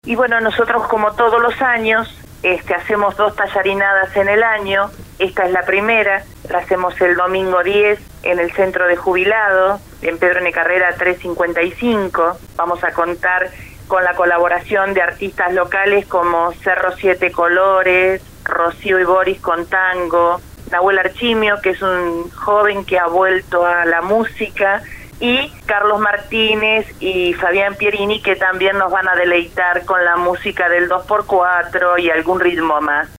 Y bueno, nosotros como todos los años hacemos 2 tallarinadas en el año. Esta es la primera, la hacemos el domingo 10 en el Centro de Jubilados, en Pedro N. Carrera 355. Vamos a contar con la colaboración de artistas locales como Cerro Siete Colores, Rocío y Boris con tango, Nahuel Archimio, que es un joven que ha vuelto a la música, y Carlos Martínez y Fabián Pierini, que también nos van a deleitar con la música del 2x4 y algún ritmo más.